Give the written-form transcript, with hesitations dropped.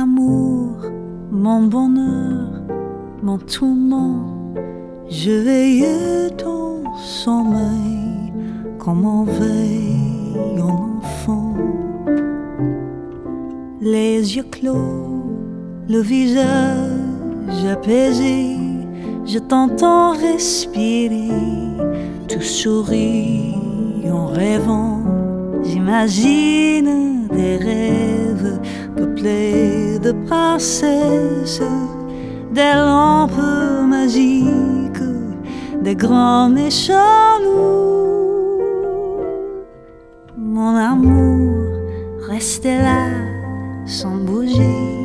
amour, mon bonheur, mon tourment, je veille ton sommeil comme on veille un enfant. Les yeux clos, le visage apaisé, je t'entends respirer, tu souris en rêvant. J'imagine des rêves peuplés de princesses, des lampes magiques, des grands méchants loups. Mon amour, restez là sans bouger.